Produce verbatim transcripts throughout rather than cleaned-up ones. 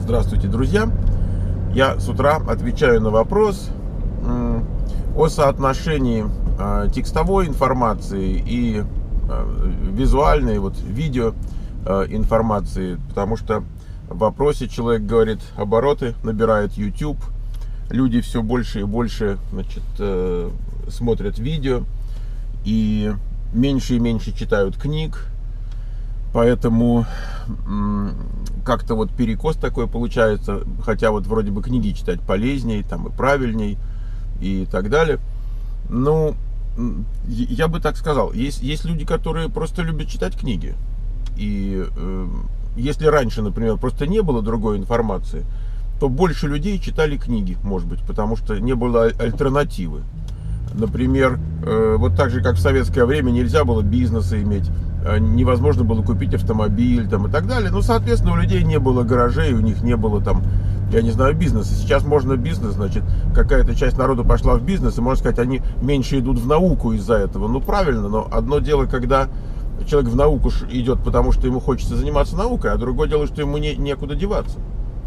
Здравствуйте, друзья! Я с утра отвечаю на вопрос о соотношении текстовой информации и визуальной, вот, видео информации, потому что в вопросе человек говорит, обороты набирает YouTube, люди все больше и больше, значит, смотрят видео и меньше и меньше читают книг. Поэтому как-то вот перекос такой получается, хотя вот вроде бы книги читать полезней, там и правильней и так далее. Ну, я бы так сказал, есть, есть люди, которые просто любят читать книги. И э, если раньше, например, просто не было другой информации, то больше людей читали книги, может быть, потому что не было альтернативы. Например, э, вот так же, как в советское время нельзя было бизнеса иметь, невозможно было купить автомобиль там, и так далее. Ну, соответственно, у людей не было гаражей, у них не было там, я не знаю, бизнеса. Сейчас можно бизнес, значит, какая-то часть народа пошла в бизнес, и, можно сказать, они меньше идут в науку из-за этого. Ну, правильно, но одно дело, когда человек в науку идет, потому что ему хочется заниматься наукой, а другое дело, что ему не, некуда деваться.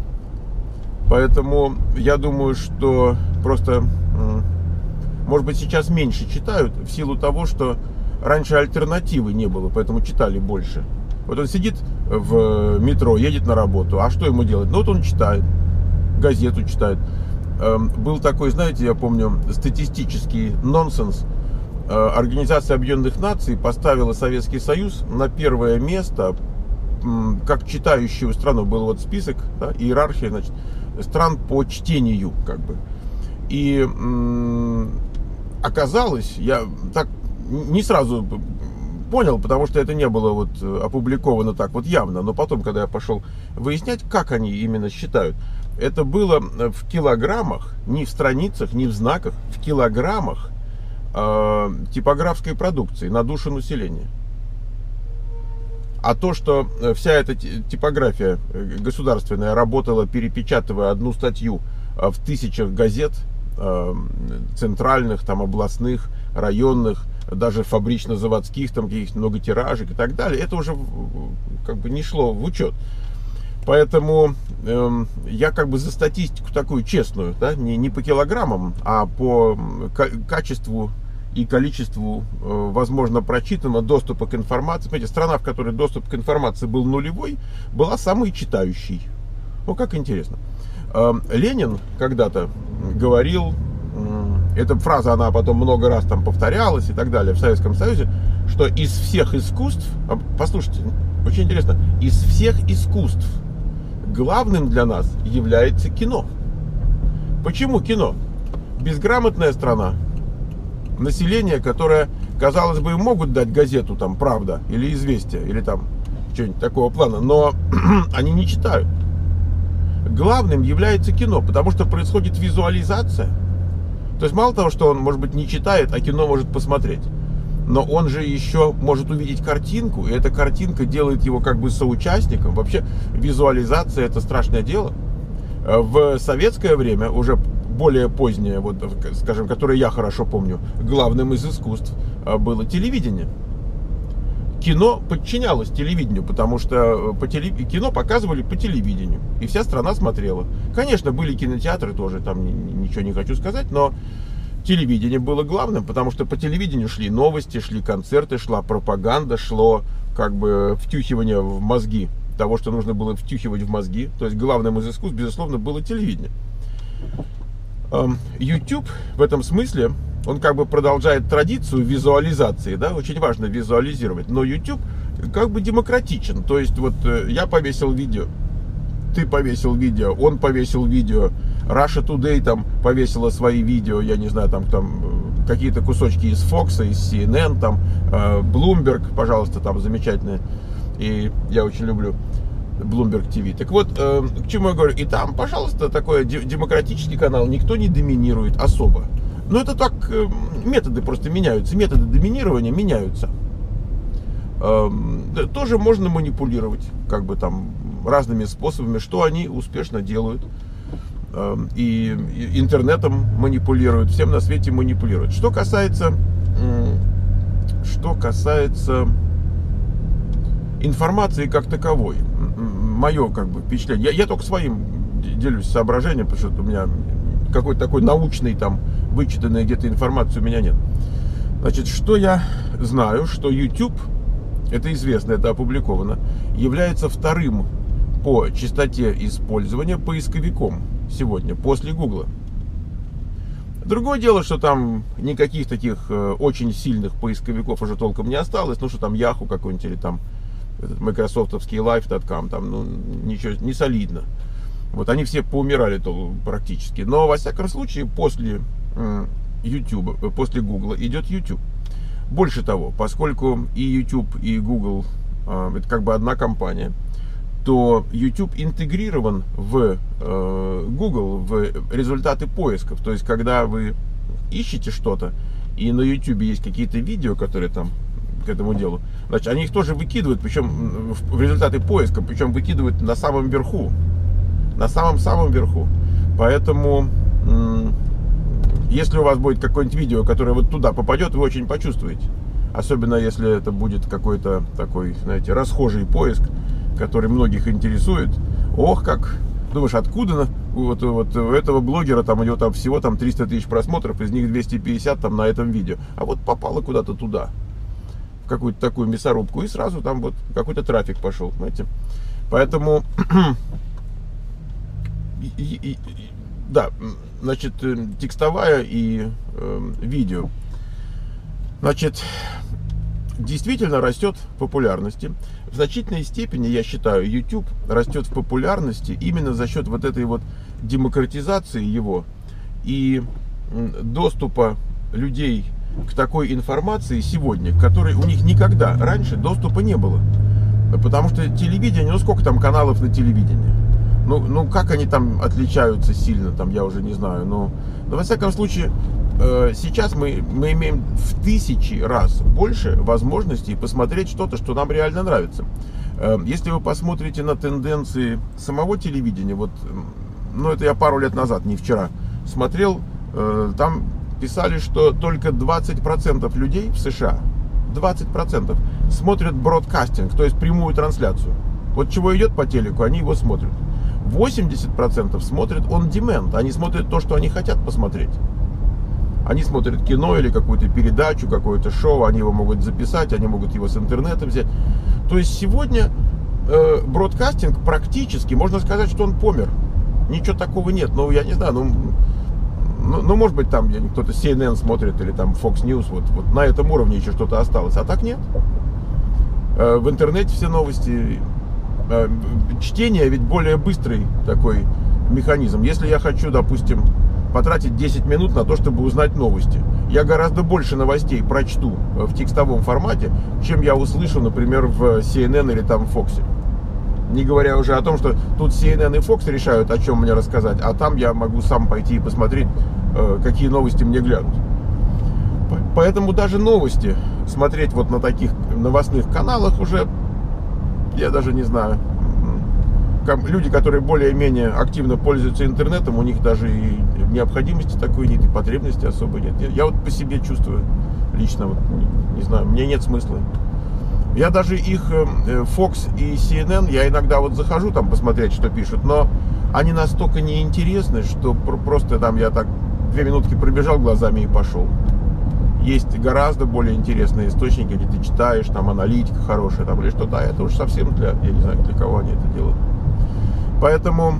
Поэтому я думаю, что просто, может быть, сейчас меньше читают в силу того, что раньше альтернативы не было, поэтому читали больше. Вот он сидит в метро, едет на работу, а что ему делать? Ну вот он читает, газету читает. Был такой, знаете, я помню, статистический нонсенс. Организация Объединенных Наций поставила Советский Союз на первое место как читающую страну. Был вот список, да, иерархия, значит, стран по чтению, как бы. И м- оказалось, я так не сразу понял, потому что это не было вот опубликовано так вот явно, но потом, когда я пошел выяснять, как они именно считают, это было в килограммах, не в страницах, не в знаках, в килограммах э, типографской продукции на душу населения. А то, что вся эта типография государственная работала, перепечатывая одну статью в тысячах газет, э, центральных, там, областных, районных, даже фабрично-заводских, там каких-то много тиражек и так далее, это уже как бы не шло в учет. Поэтому э, я как бы за статистику такую честную, да, не, не по килограммам, а по качеству и количеству, э, возможно, прочитанного доступа к информации. Смотрите, страна, в которой доступ к информации был нулевой, была самой читающей. Ну, как интересно. Э, Ленин когда-то говорил, эта фраза, она потом много раз там повторялась и так далее в Советском Союзе, что из всех искусств, послушайте, очень интересно, из всех искусств главным для нас является кино. Почему кино? Безграмотная страна, население, которое, казалось бы, могут дать газету, там, «Правда» или «Известия», или там что-нибудь такого плана, но они не читают. Главным является кино, потому что происходит визуализация. То есть мало того, что он, может быть, не читает, а кино может посмотреть, но он же еще может увидеть картинку, и эта картинка делает его как бы соучастником. Вообще визуализация — это страшное дело. В советское время, уже более позднее, вот, скажем, которое я хорошо помню, главным из искусств было телевидение. Кино подчинялось телевидению, потому что по телев... кино показывали по телевидению, и вся страна смотрела. Конечно, были кинотеатры тоже, там ничего не хочу сказать, но телевидение было главным, потому что по телевидению шли новости, шли концерты, шла пропаганда, шло как бы втюхивание в мозги того, что нужно было втюхивать в мозги. То есть главным из искусств, безусловно, было телевидение. YouTube в этом смысле, он как бы продолжает традицию визуализации, да, очень важно визуализировать, но YouTube как бы демократичен, то есть вот я повесил видео, ты повесил видео, он повесил видео, Russia Today там повесила свои видео, я не знаю, там, там какие-то кусочки из Fox, из си эн эн, там, Bloomberg, пожалуйста, там замечательные, и я очень люблю Bloomberg ти ви. Так вот, э, к чему я говорю, и там, пожалуйста, такой демократический канал, никто не доминирует особо. Но это так, э, методы просто меняются, методы доминирования меняются. Э, тоже можно манипулировать, как бы там, разными способами, что они успешно делают. Э, и, и интернетом манипулируют, всем на свете манипулируют. Что касается, э, что касается информации как таковой, мое как бы впечатление. Я, я только своим делюсь соображением, потому что у меня какой-то такой научный, там, вычитанной где-то информации у меня нет. Значит, что я знаю, что YouTube, это известно, это опубликовано, является вторым по частоте использования поисковиком сегодня, после Google. Другое дело, что там никаких таких э, очень сильных поисковиков уже толком не осталось, ну что там Yahoo какой-нибудь или там майкрософтовский лайф точка ком, там, ну, ничего, не солидно. Вот они все поумирали то, практически. Но, во всяком случае, после э, YouTube, после Google идет YouTube. Больше того, поскольку и YouTube, и Google э, это как бы одна компания, то YouTube интегрирован в э, Google, в результаты поисков. То есть, когда вы ищете что-то, и на YouTube есть какие-то видео, которые там к этому делу, значит, они их тоже выкидывают, причем в результаты поиска, причем выкидывают на самом верху. На самом-самом верху. Поэтому, если у вас будет какое-нибудь видео, которое вот туда попадет, вы очень почувствуете. Особенно, если это будет какой-то такой, знаете, расхожий поиск, который многих интересует. Ох, как! Думаешь, откуда вот, вот у этого блогера там у него там всего там триста тысяч просмотров, из них двести пятьдесят там на этом видео. А вот попало куда-то туда, в какую-то такую мясорубку, и сразу там вот какой-то трафик пошел, знаете. Поэтому... И, и, и, да, значит, текстовая и э, видео. Значит, действительно растет в популярности. В значительной степени, я считаю, YouTube растет в популярности именно за счет вот этой вот демократизации его и доступа людей к такой информации сегодня, которой у них никогда раньше доступа не было. Потому что телевидение, ну сколько там каналов на телевидении? Ну, ну как они там отличаются сильно, там я уже не знаю. Но, но во всяком случае, э, сейчас мы, мы имеем в тысячи раз больше возможностей посмотреть что-то, что нам реально нравится. Э, если вы посмотрите на тенденции самого телевидения, вот, ну это я пару лет назад, не вчера, смотрел, э, там писали, что только двадцать процентов людей в США, двадцать процентов смотрят бродкастинг, то есть прямую трансляцию. Вот чего идет по телеку, они его смотрят. восемьдесят процентов смотрят on demand. Они смотрят то, что они хотят посмотреть. Они смотрят кино или какую-то передачу, какое-то шоу. Они его могут записать, они могут его с интернета взять. То есть сегодня э, бродкастинг практически, можно сказать, что он помер. Ничего такого нет. Ну, я не знаю, ну, ну, ну может быть, там кто-то си эн эн смотрит или там Fox News. Вот, вот на этом уровне еще что-то осталось. А так нет. Э, в интернете все новости... Чтение ведь более быстрый такой механизм. Если я хочу, допустим, потратить десять минут на то, чтобы узнать новости, я гораздо больше новостей прочту в текстовом формате, чем я услышу, например, в си эн эн или там в Fox. Не говоря уже о том, что тут си эн эн и Fox решают, о чем мне рассказать, а там я могу сам пойти и посмотреть, какие новости мне глянут. Поэтому даже новости смотреть вот на таких новостных каналах уже... Я даже не знаю. Люди, которые более-менее активно пользуются интернетом, у них даже и необходимости такой нет, и потребности особой нет. Я вот по себе чувствую лично, вот, не, не знаю, мне нет смысла. Я даже их Fox и си эн эн, я иногда вот захожу там посмотреть, что пишут, но они настолько неинтересны, что просто там я так две минутки пробежал глазами и пошел. Есть гораздо более интересные источники, где ты читаешь, там аналитика хорошая, там или что-то, а это уж совсем для, я не знаю, для кого они это делают. Поэтому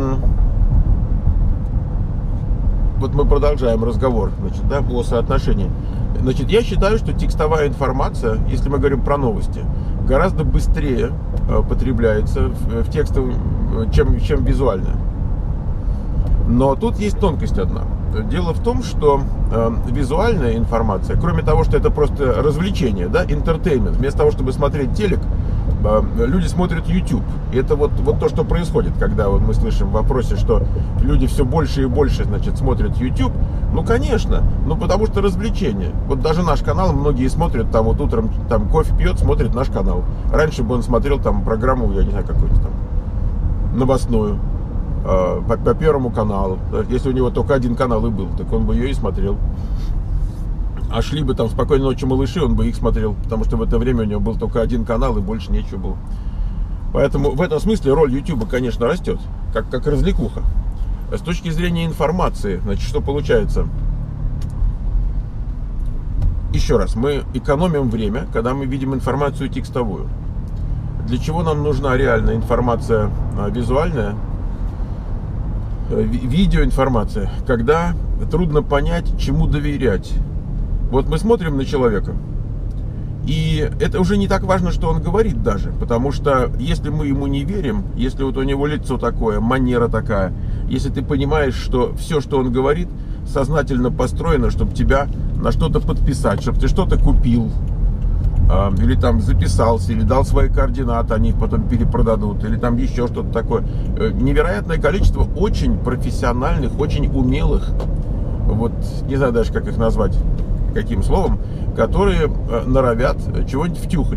вот мы продолжаем разговор, значит, да, о соотношении. Значит, я считаю, что текстовая информация, если мы говорим про новости, гораздо быстрее потребляется в, в текстовом, чем, чем визуально. Но тут есть тонкость одна. Дело в том, что э, визуальная информация, кроме того, что это просто развлечение, да, entertainment, вместо того, чтобы смотреть телек, э, люди смотрят YouTube. И это вот, вот то, что происходит, когда вот мы слышим в вопросе, что люди все больше и больше, значит, смотрят YouTube. Ну, конечно, ну, потому что развлечение. Вот даже наш канал многие смотрят, там вот утром там кофе пьет, смотрит наш канал. Раньше бы он смотрел там программу, я не знаю, какую-то там новостную. По, по Первому каналу. Если у него только один канал и был, так он бы ее и смотрел. А шли бы там «Спокойной ночи, малыши», он бы их смотрел, потому что в это время у него был только один канал и больше нечего было. Поэтому в этом смысле роль YouTube, конечно, растет, как, как развлекуха. С точки зрения информации, значит, что получается? Еще раз, мы экономим время, когда мы видим информацию текстовую. Для чего нам нужна реальная информация визуальная, видеоинформация, когда трудно понять, чему доверять. Вот мы смотрим на человека, и это уже не так важно, что он говорит даже, потому что если мы ему не верим, если вот у него лицо такое, манера такая, если ты понимаешь, что все, что он говорит, сознательно построено, чтобы тебя на что-то подписать, чтобы ты что-то купил, или там записался, или дал свои координаты, они их потом перепродадут, или там еще что-то такое. Невероятное количество очень профессиональных, очень умелых, вот не знаю даже, как их назвать, каким словом, которые норовят чего-нибудь втюхать.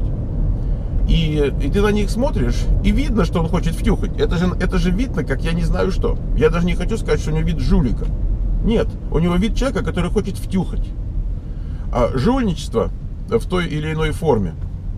И, и ты на них смотришь, и видно, что он хочет втюхать. Это же, это же видно, как я не знаю что. Я даже не хочу сказать, что у него вид жулика. Нет, у него вид человека, который хочет втюхать. А жульничество в той или иной форме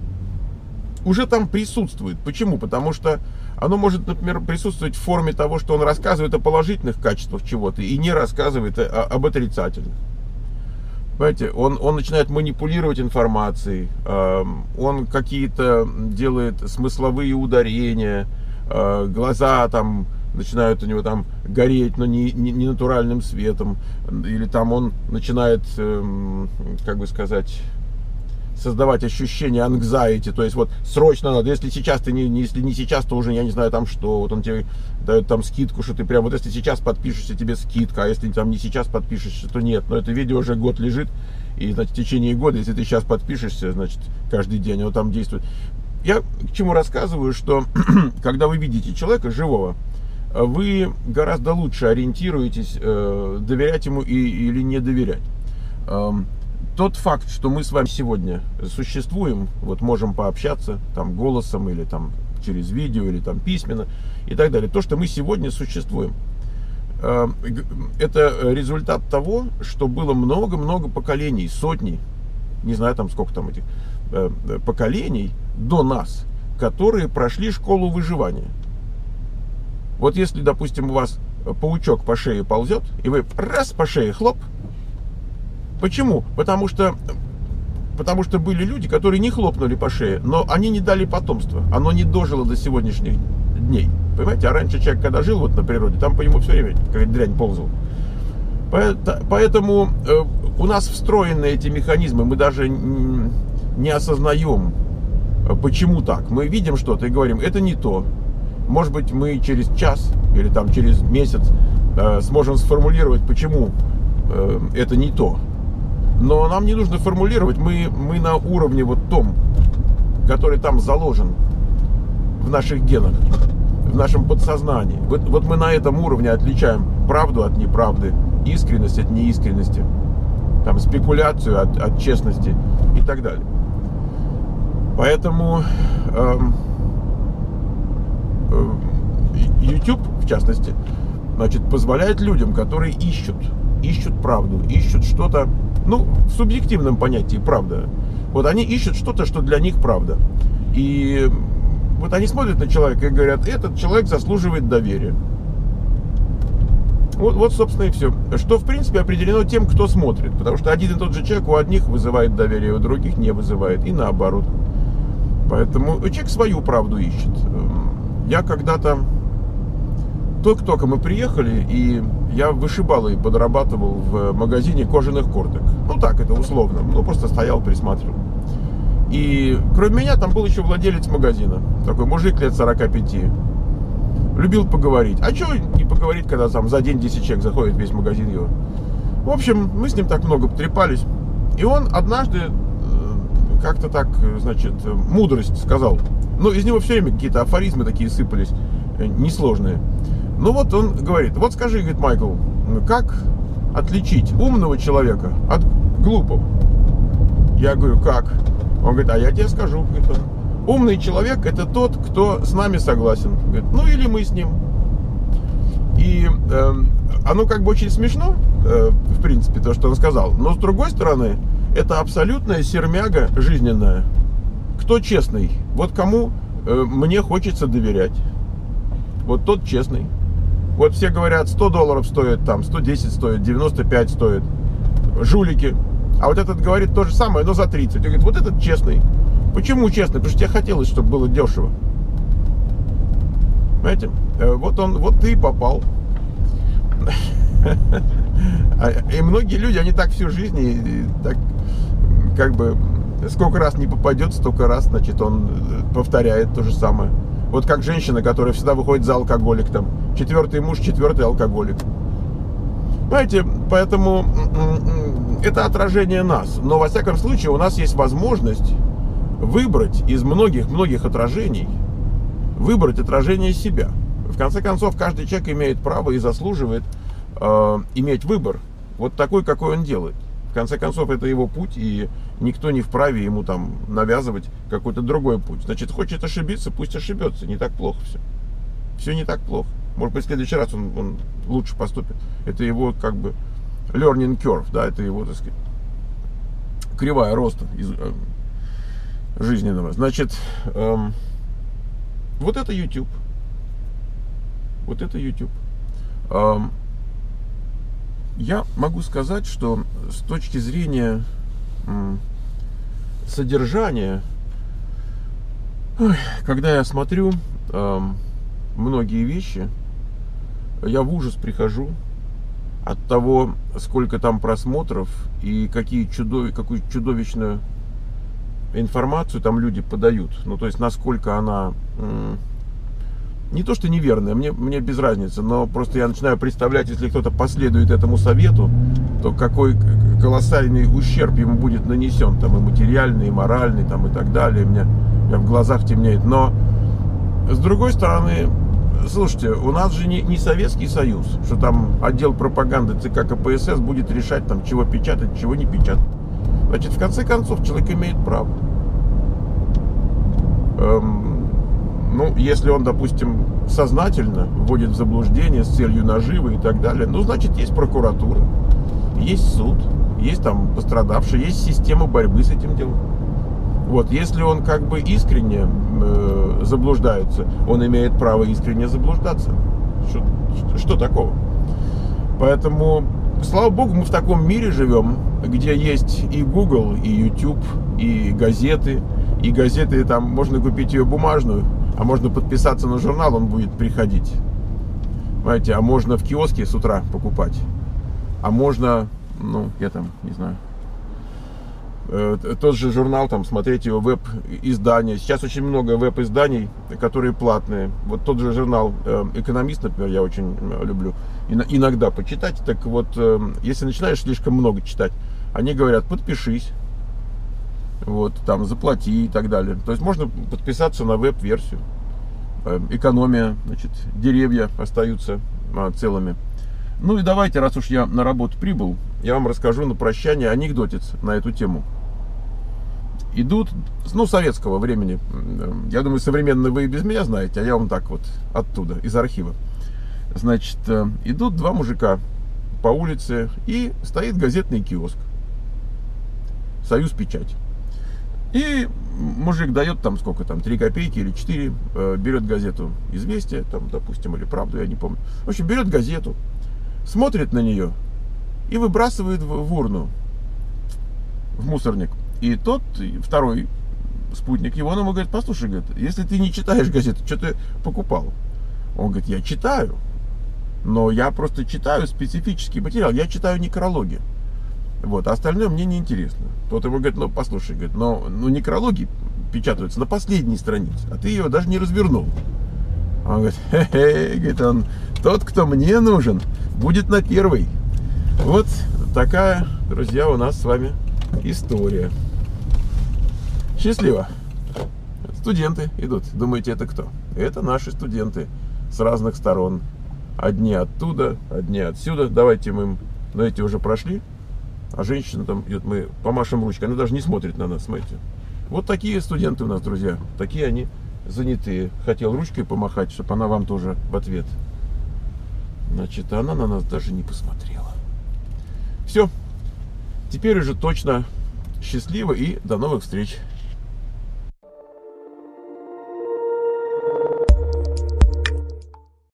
уже там присутствует. Почему? Потому что оно может, например, присутствовать в форме того, что он рассказывает о положительных качествах чего-то и не рассказывает о, об отрицательных. Понимаете, он, он начинает манипулировать информацией, э, он какие-то делает смысловые ударения, э, глаза там начинают у него там гореть, но не, не, не натуральным светом, или там он начинает, э, как бы сказать, создавать ощущение anxiety, то есть вот срочно надо, если сейчас ты не, если не сейчас, то уже я не знаю там что, вот он тебе дает там скидку, что ты прям вот если сейчас подпишешься, тебе скидка, а если там не сейчас подпишешься, то нет, но это видео уже год лежит, и значит, в течение года, если ты сейчас подпишешься, значит каждый день оно там действует. Я к чему рассказываю, что когда вы видите человека живого, вы гораздо лучше ориентируетесь, э, доверять ему и, или не доверять. Тот факт, что мы с вами сегодня существуем, вот можем пообщаться там голосом или там через видео или там письменно и так далее, то, что мы сегодня существуем, это результат того, что было много-много поколений, сотни, не знаю там сколько там этих поколений до нас, которые прошли школу выживания. Вот если, допустим, у вас паучок по шее ползет, и вы раз по шее хлоп. Почему? Потому что, потому что были люди, которые не хлопнули по шее, но они не дали потомства. Оно не дожило до сегодняшних дней. Понимаете? А раньше человек, когда жил вот на природе, там по нему все время какая-то дрянь ползала. Поэтому у нас встроены эти механизмы, мы даже не осознаем, почему так. Мы видим что-то и говорим, это не то. Может быть, мы через час или там через месяц сможем сформулировать, почему это не то. Но нам не нужно формулировать, мы, мы на уровне вот том, который там заложен в наших генах, в нашем подсознании. Вот, вот мы на этом уровне отличаем правду от неправды, искренность от неискренности, там, спекуляцию от, от честности и так далее. Поэтому э, э, YouTube, в частности, значит, позволяет людям, которые ищут, ищут правду, ищут что-то, ну, в субъективном понятии правда. Вот они ищут что-то, что для них правда. И вот они смотрят на человека и говорят, этот человек заслуживает доверия. Вот, вот, собственно, и все. Что, в принципе, определено тем, кто смотрит. Потому что один и тот же человек у одних вызывает доверие, у других не вызывает. И наоборот. Поэтому человек свою правду ищет. Я когда-то... Только-только мы приехали, и я вышибалой подрабатывал в магазине кожаных курток. Ну так, это условно. Ну, просто стоял, присматривал. И кроме меня там был еще владелец магазина. Такой мужик лет сорока пяти. Любил поговорить. А что не поговорить, когда там за день десять человек заходит весь магазин его. В общем, мы с ним так много потрепались. И он однажды как-то так, значит, мудрость сказал. Ну, из него все время какие-то афоризмы такие сыпались, несложные. Ну вот он говорит, вот скажи, говорит, Майкл, как отличить умного человека от глупого? Я говорю, как? Он говорит, а я тебе скажу. Говорит, умный человек это тот, кто с нами согласен. Говорит, ну или мы с ним. И э, оно как бы очень смешно, э, в принципе, то, что он сказал. Но с другой стороны, это абсолютная сермяга жизненная. Кто честный? Вот кому мне хочется доверять. Вот тот честный. Вот все говорят, сто долларов стоит, там, сто десять стоит, девяносто пять стоит. Жулики. А вот этот говорит то же самое, но за тридцать. Он говорит, вот этот честный. Почему честный? Потому что тебе хотелось, чтобы было дешево. Понимаете? Вот он, вот ты и попал. И многие люди, они так всю жизнь, и так, как бы, сколько раз не попадет, столько раз, значит, он повторяет то же самое. Вот как женщина, которая всегда выходит за алкоголик, там, четвертый муж, четвертый алкоголик. Понимаете, поэтому это отражение нас. Но, во всяком случае, у нас есть возможность выбрать из многих-многих отражений, выбрать отражение себя. В конце концов, каждый человек имеет право и заслуживает э, иметь выбор, вот такой, какой он делает. В конце концов, это его путь, и никто не вправе ему там навязывать какой-то другой путь. Значит, хочет ошибиться, пусть ошибется, не так плохо все. Все не так плохо. Может быть, в следующий раз он, он лучше поступит. Это его, как бы, learning curve, да, это его, так сказать, кривая роста из, э, жизненного. Значит, э, вот это YouTube. Вот это YouTube. Э, я могу сказать, что с точки зрения э, содержания, ой, когда я смотрю э, многие вещи, я в ужас прихожу от того, сколько там просмотров и какие чудов... какую чудовищную информацию там люди подают. Ну, то есть, насколько она м- не то что неверная, мне, мне без разницы, но просто я начинаю представлять, если кто-то последует этому совету, то какой колоссальный ущерб ему будет нанесен, там, и материальный, и моральный, там, и так далее. У меня, у меня в глазах темнеет. Но, с другой стороны, слушайте, у нас же не, не Советский Союз, что там отдел пропаганды ЦК КПСС будет решать, там, чего печатать, чего не печатать. Значит, в конце концов, человек имеет право. Эм, ну, если он, допустим, сознательно вводит в заблуждение с целью наживы и так далее, ну, значит, есть прокуратура, есть суд, есть там пострадавшие, есть система борьбы с этим делом. Вот, если он как бы искренне э, заблуждается, он имеет право искренне заблуждаться. Что, что, что такого? Поэтому, слава богу, мы в таком мире живем, где есть и Google, и YouTube, и газеты. И газеты, там можно купить ее бумажную, а можно подписаться на журнал, он будет приходить. Понимаете, а можно в киоске с утра покупать. А можно, ну, я там, не знаю, тот же журнал, там, смотреть его веб-издания. Сейчас очень много веб-изданий, которые платные. Вот тот же журнал «Экономист», например, я очень люблю иногда почитать. Так вот, если начинаешь слишком много читать, они говорят, подпишись, вот, там, заплати и так далее. То есть можно подписаться на веб-версию. Экономия, значит, деревья остаются целыми. Ну и давайте, раз уж я на работу прибыл, я вам расскажу на прощание анекдотец на эту тему. Идут, ну, советского времени, я думаю, современные вы и без меня знаете, а я вам так вот оттуда, из архива. Значит, идут два мужика по улице, и стоит газетный киоск «Союз Печать». И мужик дает там сколько там, три копейки или четыре, берет газету «Известия», там, допустим, или «Правду», я не помню. В общем, берет газету, смотрит на нее и выбрасывает в, в урну, в мусорник. И тот, второй спутник его, он ему говорит, послушай, говорит, если ты не читаешь газету, что ты покупал? Он говорит, я читаю, но я просто читаю специфический материал, я читаю некрологи. Вот, а остальное мне не интересно. Тот ему говорит, ну, послушай, говорит, но, ну, некрологи печатаются на последней странице, а ты ее даже не развернул. Он говорит, хе-хе, говорит он, тот, кто мне нужен, будет на первой. Вот такая, друзья, у нас с вами история. Счастливо. Студенты идут. Думаете, это кто? Это наши студенты с разных сторон. Одни оттуда, одни отсюда. Давайте мы им, ну, эти уже прошли. А женщина там идет, мы помашем ручкой. Она даже не смотрит на нас, смотрите. Вот такие студенты у нас, друзья. Такие они занятые. Хотел ручкой помахать, чтобы она вам тоже в ответ. Значит, она на нас даже не посмотрела. Все. Теперь уже точно счастливо и до новых встреч.